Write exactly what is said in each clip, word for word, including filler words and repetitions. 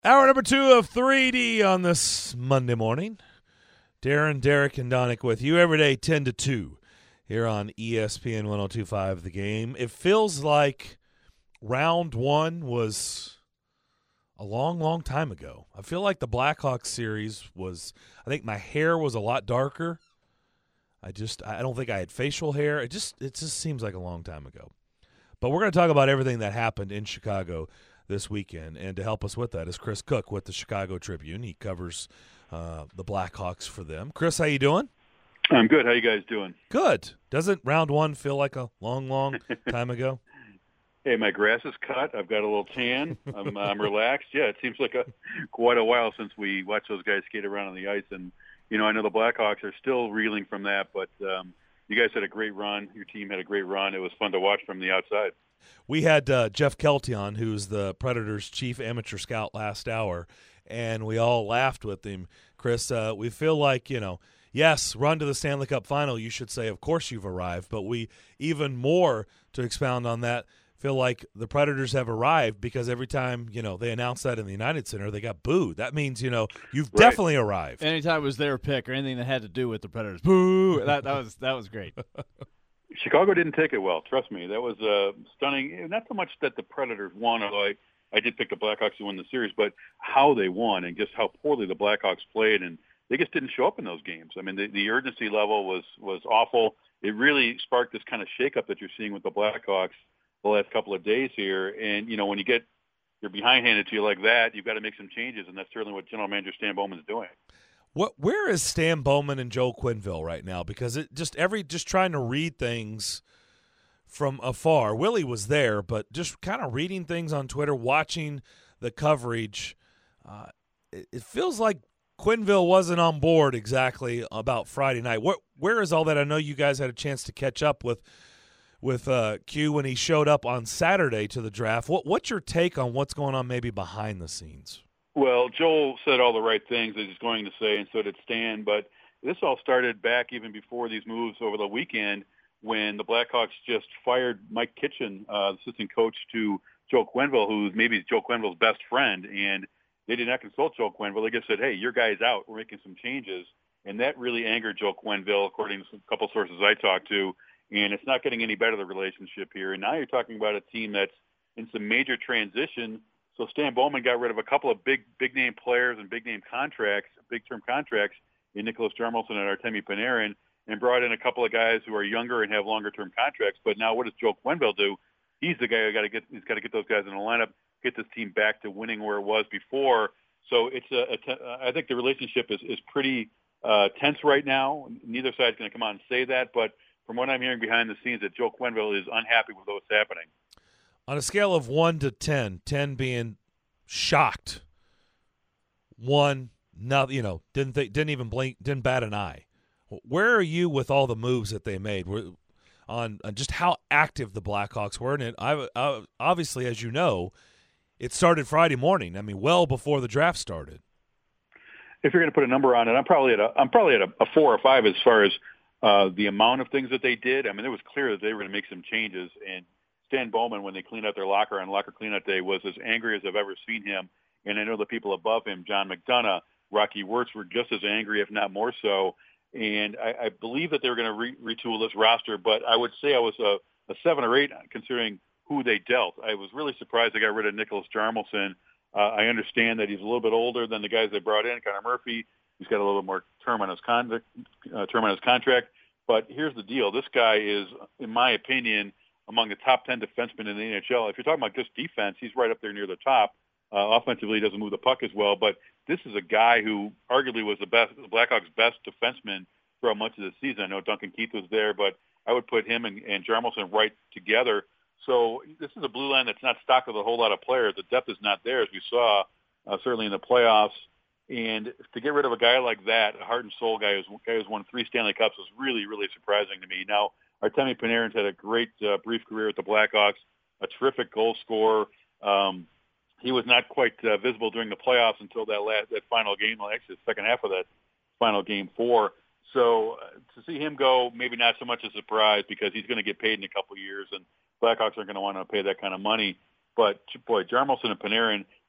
Hour number two of three D on this Monday morning. Darren, Derek, and Donick with you every day, ten to two, here on E S P N one oh two point five The Game. It feels like round one was a long, long time ago. I feel like the Blackhawks series was, I think my hair was a lot darker. I just, I don't think I had facial hair. It just, it just seems like a long time ago. But we're going to talk about everything that happened in Chicago this weekend, and to help us with that is Chris Cook with the Chicago Tribune. He covers uh, the Blackhawks for them. Chris, how you doing? I'm good. How you guys doing? Good. Doesn't round one feel like a long, long time ago? Hey, my grass is cut. I've got a little tan. I'm, I'm relaxed. Yeah, it seems like a quite a while since we watched those guys skate around on the ice. And, you know, I know the Blackhawks are still reeling from that, but um, you guys had a great run. Your team had a great run. It was fun to watch from the outside. We had uh, Jeff Kelty on, who's the Predators' chief amateur scout last hour, and we all laughed with him. Chris, uh, we feel like, you know, yes, run to the Stanley Cup final, you should say, of course you've arrived, but we even more, to expound on that, feel like the Predators have arrived because every time, you know, they announce that in the United Center, they got booed. That means, you know, you've right. definitely arrived. Anytime it was their pick or anything that had to do with the Predators, boo! That, that was that was great. Chicago didn't take it well. Trust me, that was uh, stunning. Not so much that the Predators won, although I, I did pick the Blackhawks to win the series, but how they won and just how poorly the Blackhawks played, and they just didn't show up in those games. I mean, the, the urgency level was was awful. It really sparked this kind of shakeup that you're seeing with the Blackhawks the last couple of days here. And, you know, when you get your behind handed to you like that, you've got to make some changes, and that's certainly what General Manager Stan Bowman is doing. What? Where is Stan Bowman and Joe Quenneville right now? Because it just every just trying to read things from afar. Willie was there, but just kind of reading things on Twitter, watching the coverage, uh, it, it feels like Quenneville wasn't on board exactly about Friday night. What? Where is all that? I know you guys had a chance to catch up with with uh, Q when he showed up on Saturday to the draft. What? What's your take on what's going on maybe behind the scenes? Well, Joel said all the right things that he's going to say, and so did Stan. But this all started back even before these moves over the weekend when the Blackhawks just fired Mike Kitchen, uh, assistant coach to Joe Quenneville, who's maybe Joe Quenneville's best friend. And they did not consult Joe Quenneville. They just said, hey, your guy's out. We're making some changes. And that really angered Joe Quenneville, according to a couple sources I talked to. And it's not getting any better, the relationship here. And now you're talking about a team that's in some major transition. So Stan Bowman got rid of a couple of big, big-name players and big-name contracts, big-term contracts in Nicholas Jarmelson and Artemi Panarin, and brought in a couple of guys who are younger and have longer-term contracts. But now what does Joe Quenneville do? He's the guy who got to get. He's got to get those guys in the lineup, get this team back to winning where it was before. So it's a. a I think the relationship is is pretty uh, tense right now. Neither side's going to come out and say that, but from what I'm hearing behind the scenes, that Joe Quenneville is unhappy with what's happening. On a scale of one to ten, ten being shocked, one, not, you know, didn't think, didn't even blink, didn't bat an eye. Where are you with all the moves that they made? Were, on, on just how active the Blackhawks were in it? I, I, obviously, as you know, it started Friday morning. I mean, well before the draft started. If you're going to put a number on it, I'm probably at a I'm probably at a, a four or five as far as uh, the amount of things that they did. I mean, it was clear that they were going to make some changes, and Stan Bowman, when they cleaned out their locker on locker cleanout day, was as angry as I've ever seen him. And I know the people above him, John McDonough, Rocky Wirtz, were just as angry, if not more so. And I, I believe that they were going to re- retool this roster, but I would say I was a, a seven or eight considering who they dealt. I was really surprised they got rid of Nicholas Jarmelson. Uh, I understand that he's a little bit older than the guys they brought in, Connor Murphy. He's got a little more term on his con- uh, term on his contract. But here's the deal: this guy is, in my opinion, among the top ten defensemen in the N H L. If you're talking about just defense, he's right up there near the top. Uh, offensively, he doesn't move the puck as well, but this is a guy who arguably was the best, the Blackhawks' best defenseman throughout much of the season. I know Duncan Keith was there, but I would put him and, and Jarmelson right together. So this is a blue line that's not stocked with a whole lot of players. The depth is not there, as we saw, uh, certainly in the playoffs. And to get rid of a guy like that, a heart and soul guy who's, guy who's won three Stanley Cups, was really, really surprising to me. Now, Artemi Panarin's had a great uh, brief career with the Blackhawks, a terrific goal scorer. Um, he was not quite uh, visible during the playoffs until that last, that final game, well, actually the second half of that final game four. So uh, to see him go, maybe not so much a surprise because he's going to get paid in a couple of years, and Blackhawks aren't going to want to pay that kind of money. But, boy, Jarmelson and Panarin,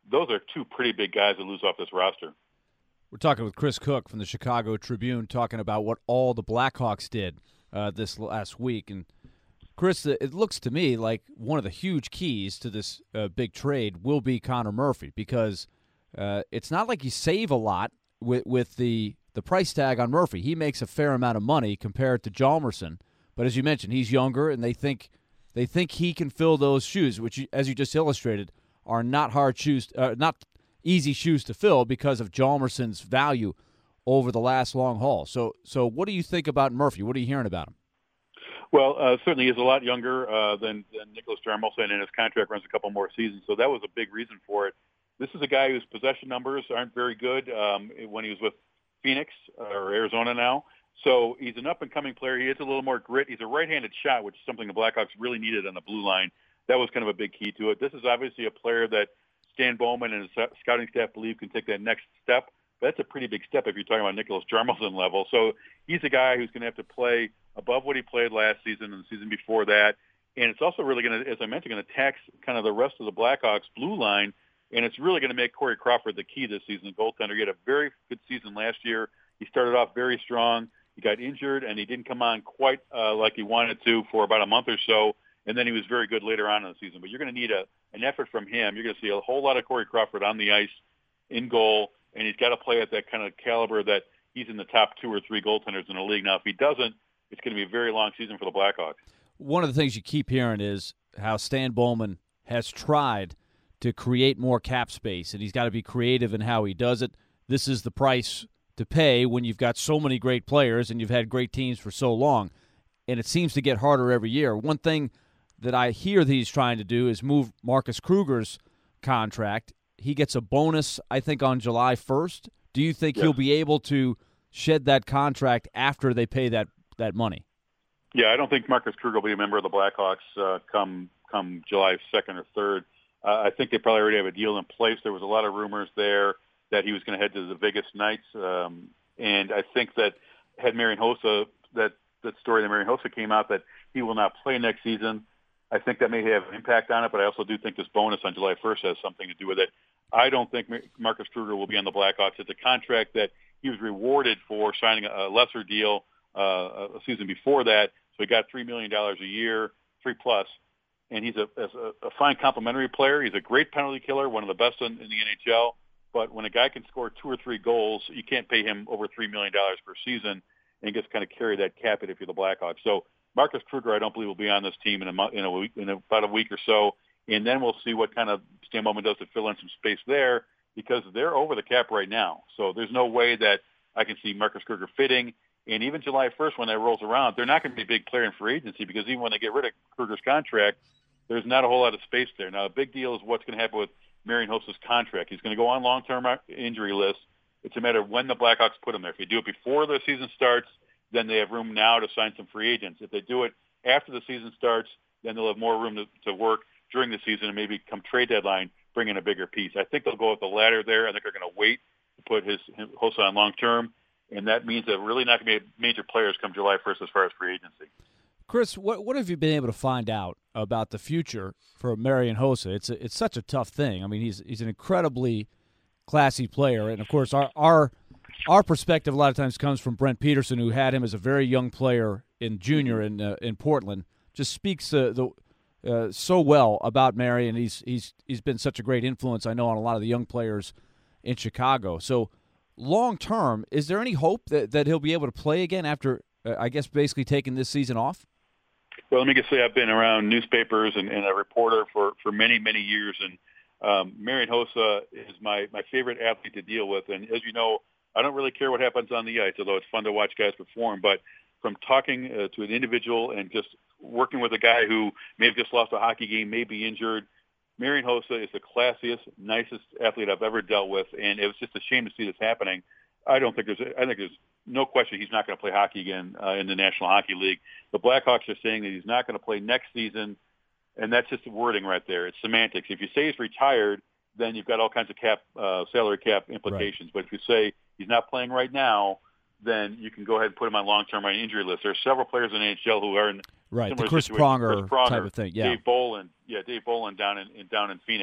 those are two pretty big guys to lose off this roster. We're talking with Chris Cook from the Chicago Tribune, talking about what all the Blackhawks did uh, this last week. And Chris, it looks to me like one of the huge keys to this uh, big trade will be Connor Murphy, because uh, it's not like you save a lot with with the the price tag on Murphy. He makes a fair amount of money compared to Hjalmarsson, but as you mentioned, he's younger, and they think they think he can fill those shoes, which, as you just illustrated, are not hard shoes, uh, not easy shoes to fill because of Hjalmarsson's value over the last long haul. So, so what do you think about Murphy? What are you hearing about him? Well, uh, certainly he's a lot younger uh, than, than Nicholas Hjalmarsson, and his contract runs a couple more seasons, so that was a big reason for it. This is a guy whose possession numbers aren't very good um, when he was with Phoenix uh, or Arizona now. So he's an up-and-coming player. He has a little more grit. He's a right-handed shot, which is something the Blackhawks really needed on the blue line. That was kind of a big key to it. This is obviously a player that Stan Bowman and his scouting staff believe can take that next step. But that's a pretty big step if you're talking about Nicholas Hjalmarsson level. So he's a guy who's going to have to play above what he played last season and the season before that. And it's also really going to, as I mentioned, going to tax kind of the rest of the Blackhawks blue line. And it's really going to make Corey Crawford the key this season, the goaltender. He had a very good season last year. He started off very strong. He got injured, and he didn't come on quite uh, like he wanted to for about a month or so. And then he was very good later on in the season. But you're going to need a, an effort from him. You're going to see a whole lot of Corey Crawford on the ice, in goal, and he's got to play at that kind of caliber that he's in the top two or three goaltenders in the league. Now, if he doesn't, it's going to be a very long season for the Blackhawks. One of the things you keep hearing is how Stan Bowman has tried to create more cap space, and he's got to be creative in how he does it. This is the price to pay when you've got so many great players and you've had great teams for so long, and it seems to get harder every year. One thing that I hear that he's trying to do is move Marcus Kruger's contract. He gets a bonus, I think, on July first. Do you think yes. he'll be able to shed that contract after they pay that, that money? Yeah, I don't think Marcus Kruger will be a member of the Blackhawks uh, come come July second or third. Uh, I think they probably already have a deal in place. There was a lot of rumors there that he was going to head to the Vegas Knights, um, and I think that had Marian Hossa, that, that story that Marian Hossa came out that he will not play next season, I think that may have an impact on it, but I also do think this bonus on July first has something to do with it. I don't think Marcus Kruger will be on the Blackhawks. It's a contract that he was rewarded for signing a lesser deal uh, a season before that, so he got three million dollars a year, three plus, and he's a, a, a fine complementary player. He's a great penalty killer, one of the best in, in the N H L, but when a guy can score two or three goals, you can't pay him over three million dollars per season and just kind of carry that cap hit if you're the Blackhawks. So Marcus Kruger, I don't believe, will be on this team in a month, in a week, in about a week or so, and then we'll see what kind of Stan Bowman does to fill in some space there, because they're over the cap right now. So there's no way that I can see Marcus Kruger fitting. And even July first, when that rolls around, they're not going to be a big player in free agency, because even when they get rid of Kruger's contract, there's not a whole lot of space there. Now, a big deal is what's going to happen with Marian Hossa's contract. He's going to go on long-term injury list. It's a matter of when the Blackhawks put him there. If you do it before the season starts, then they have room now to sign some free agents. If they do it after the season starts, then they'll have more room to, to work during the season and maybe come trade deadline, bring in a bigger piece. I think they'll go with the latter there. I think they're going to wait to put his, his Hossa on long-term, and that means that really not going to be major players come July first as far as free agency. Chris, what what have you been able to find out about the future for Marian Hossa? It's a, it's such a tough thing. I mean, he's he's an incredibly classy player, and of course, our our our perspective a lot of times comes from Brent Peterson, who had him as a very young player in junior in uh, in Portland. Just speaks uh, the uh, so well about Marian. He's he's he's been such a great influence, I know, on a lot of the young players in Chicago. So, long term, is there any hope that, that he'll be able to play again after, uh, I guess, basically taking this season off? Well, let me just say I've been around newspapers and, and a reporter for, for many, many years, and um, Marian Hossa is my, my favorite athlete to deal with. And as you know, I don't really care what happens on the ice, although it's fun to watch guys perform. But from talking uh, to an individual and just working with a guy who may have just lost a hockey game, may be injured, Marian Hossa is the classiest, nicest athlete I've ever dealt with, and it was just a shame to see this happening. I don't think there's, I think there's no question he's not going to play hockey again uh, in the National Hockey League. The Blackhawks are saying that he's not going to play next season, and that's just the wording right there. It's semantics. If you say he's retired, then you've got all kinds of cap, uh, salary cap implications. Right. But if you say he's not playing right now, then you can go ahead and put him on long-term on injury list. There are several players in the N H L who are in right similar the Chris situations. Pronger, Chris Pronger type of thing. Yeah, Dave Bolin, yeah, Dave Bolin down in, in down in Phoenix.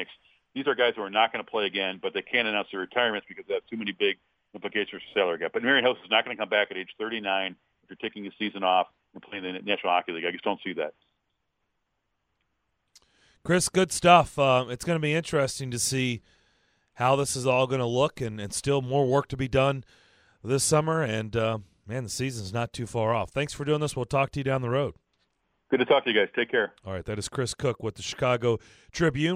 these are guys who are not going to play again, but they can't announce their retirements because they have too many big implications for salary cap. But Marian Hossa is not going to come back at age thirty-nine after taking a season off and playing in the National Hockey League. I just don't see that. Chris, good stuff. Uh, it's going to be interesting to see how this is all going to look, and, and still more work to be done this summer. And, uh, man, the season's not too far off. Thanks for doing this. We'll talk to you down the road. Good to talk to you guys. Take care. All right, that is Chris Cook with the Chicago Tribune.